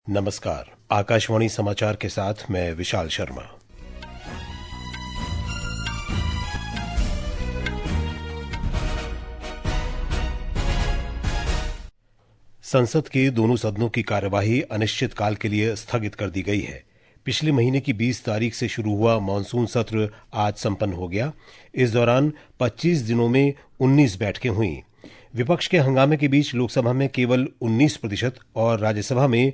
नमस्कार। आकाशवाणी समाचार के साथ मैं विशाल शर्मा। संसद के दोनों सदनों की कार्यवाही अनिश्चितकाल के लिए स्थगित कर दी गई है। पिछले महीने की 20 तारीख से शुरू हुआ मानसून सत्र आज संपन्न हो गया। इस दौरान 25 दिनों में 19 बैठकें हुईं। विपक्ष के हंगामे के बीच लोकसभा में केवल 19% और राज्यसभा में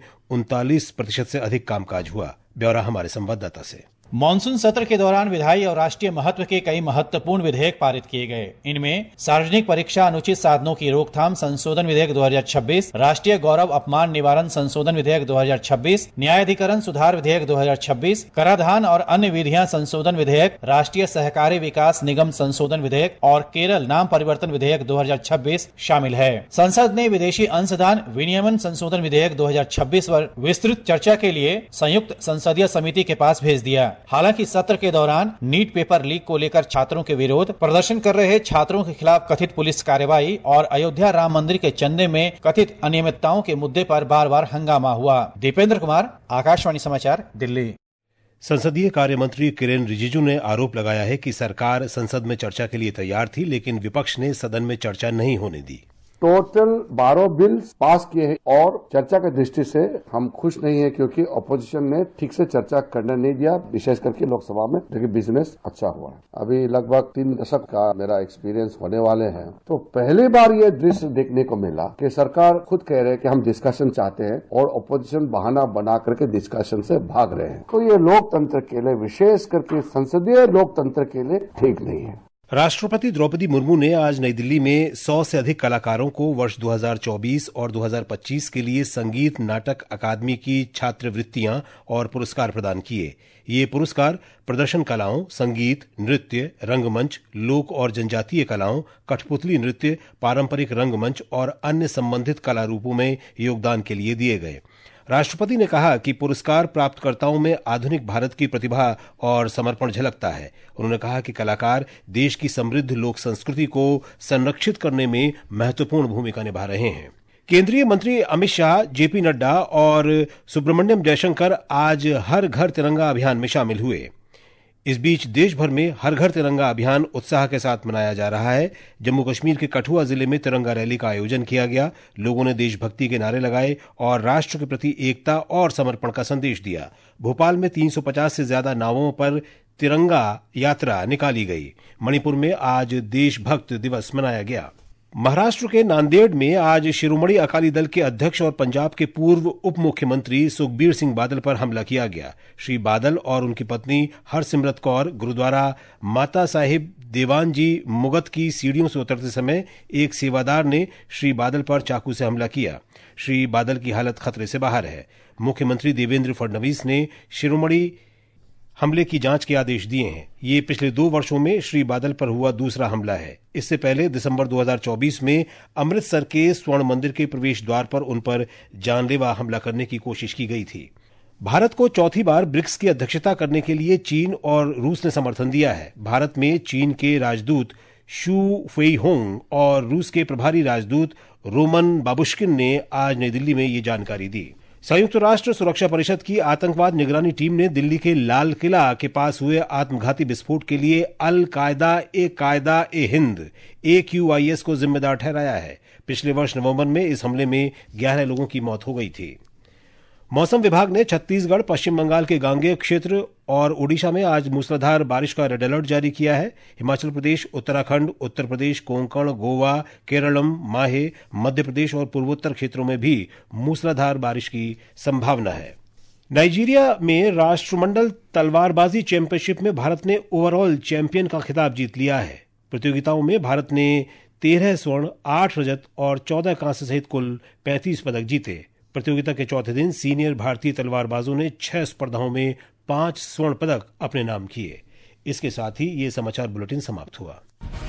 39% से अधिक कामकाज हुआ। ब्यौरा हमारे संवाददाता से। मानसून सत्र के दौरान विधायी और राष्ट्रीय महत्व के कई महत्वपूर्ण विधेयक पारित किए गए। इनमें सार्वजनिक परीक्षा अनुचित साधनों की रोकथाम संशोधन विधेयक 2026, राष्ट्रीय गौरव अपमान निवारण संशोधन विधेयक 2026, न्यायाधिकरण सुधार विधेयक 2026, कराधान और अन्य विधियां संशोधन विधेयक, राष्ट्रीय सहकारी विकास निगम संशोधन विधेयक और केरल नाम परिवर्तन विधेयक 2026 शामिल है। संसद ने विदेशी अंशदान विनियमन संशोधन विधेयक 2026 पर विस्तृत चर्चा के लिए संयुक्त संसदीय समिति के पास भेज दिया। हालांकि सत्र के दौरान नीट पेपर लीक को लेकर छात्रों के विरोध, प्रदर्शन कर रहे छात्रों के खिलाफ कथित पुलिस कार्रवाई और अयोध्या राम मंदिर के चंदे में कथित अनियमितताओं के मुद्दे पर बार बार हंगामा हुआ। दीपेंद्र कुमार, आकाशवाणी समाचार, दिल्ली। संसदीय कार्य मंत्री किरेन रिजिजू ने आरोप लगाया है कि सरकार संसद में चर्चा के लिए तैयार थी, लेकिन विपक्ष ने सदन में चर्चा नहीं होने दी। टोटल 12 बिल पास किए हैं और चर्चा की दृष्टि से हम खुश नहीं है, क्योंकि अपोजिशन ने ठीक से चर्चा करने नहीं दिया, विशेष करके लोकसभा में। लेकिन बिजनेस अच्छा हुआ है। अभी लगभग 3 दशक का मेरा एक्सपीरियंस होने वाले हैं, तो पहली बार ये दृश्य देखने को मिला कि सरकार खुद कह रहे हैं कि हम डिस्कशन चाहते हैं और अपोजिशन बहाना बना करके डिस्कशन से भाग रहे हैं। तो ये लोकतंत्र के लिए, विशेष करके संसदीय लोकतंत्र के लिए ठीक नहीं है। राष्ट्रपति द्रौपदी मुर्मू ने आज नई दिल्ली में 100 से अधिक कलाकारों को वर्ष 2024 और 2025 के लिए संगीत नाटक अकादमी की छात्रवृत्तियां और पुरस्कार प्रदान किए। ये पुरस्कार प्रदर्शन कलाओं, संगीत, नृत्य, रंगमंच, लोक और जनजातीय कलाओं, कठपुतली नृत्य, पारंपरिक रंगमंच और अन्य संबंधित कला रूपों में योगदान के लिए दिए गए। राष्ट्रपति ने कहा कि पुरस्कार प्राप्तकर्ताओं में आधुनिक भारत की प्रतिभा और समर्पण झलकता है। उन्होंने कहा कि कलाकार देश की समृद्ध लोक संस्कृति को संरक्षित करने में महत्वपूर्ण भूमिका निभा रहे हैं। केंद्रीय मंत्री अमित शाह, जेपी नड्डा और सुब्रमण्यम जयशंकर आज हर घर तिरंगा अभियान में शामिल हुए। इस बीच देश भर में हर घर तिरंगा अभियान उत्साह के साथ मनाया जा रहा है। जम्मू कश्मीर के कठुआ जिले में तिरंगा रैली का आयोजन किया गया। लोगों ने देशभक्ति के नारे लगाए और राष्ट्र के प्रति एकता और समर्पण का संदेश दिया। भोपाल में 350 से ज्यादा नावों पर तिरंगा यात्रा निकाली गई। मणिपुर में आज देशभक्त दिवस मनाया गया। महाराष्ट्र के नांदेड़ में आज शिरोमणि अकाली दल के अध्यक्ष और पंजाब के पूर्व उप मुख्यमंत्री सुखबीर सिंह बादल पर हमला किया गया। श्री बादल और उनकी पत्नी हरसिमरत कौर गुरुद्वारा माता साहिब देवान जी मुगत की सीढ़ियों से उतरते समय एक सेवादार ने श्री बादल पर चाकू से हमला किया। श्री बादल की हालत खतरे से बाहर है। मुख्यमंत्री देवेंद्र फडणवीस ने शिरोमणि हमले की जांच के आदेश दिए हैं। ये पिछले 2 वर्षों में श्री बादल पर हुआ दूसरा हमला है। इससे पहले दिसंबर 2024 में अमृतसर के स्वर्ण मंदिर के प्रवेश द्वार पर उन पर जानलेवा हमला करने की कोशिश की गई थी। भारत को चौथी बार ब्रिक्स की अध्यक्षता करने के लिए चीन और रूस ने समर्थन दिया है। भारत में चीन के राजदूत शू फेईहोंग और रूस के प्रभारी राजदूत रोमन बाबुश्किन ने आज नई दिल्ली में ये जानकारी दी। संयुक्त राष्ट्र सुरक्षा परिषद की आतंकवाद निगरानी टीम ने दिल्ली के लाल किला के पास हुए आत्मघाती विस्फोट के लिए अल कायदा ए हिंद AQIS को जिम्मेदार ठहराया है। पिछले वर्ष नवंबर में इस हमले में 11 लोगों की मौत हो गई थी। मौसम विभाग ने छत्तीसगढ़, पश्चिम बंगाल के गांगेय क्षेत्र और ओडिशा में आज मूसलाधार बारिश का रेड अलर्ट जारी किया है। हिमाचल प्रदेश, उत्तराखंड, उत्तर प्रदेश, कोंकण, गोवा, केरलम, माहे, मध्य प्रदेश और पूर्वोत्तर क्षेत्रों में भी मूसलाधार बारिश की संभावना है। नाइजीरिया में राष्ट्रमंडल तलवारबाजी चैंपियनशिप में भारत ने ओवरऑल चैंपियन का खिताब जीत लिया है। प्रतियोगिताओं में भारत ने 13 स्वर्ण, 8 रजत और 14 कांस्य सहित कुल 35 पदक जीते। प्रतियोगिता के चौथे दिन सीनियर भारतीय तलवारबाजों ने 6 स्पर्धाओं में 5 स्वर्ण पदक अपने नाम किए। इसके साथ ही ये समाचार बुलेटिन समाप्त हुआ।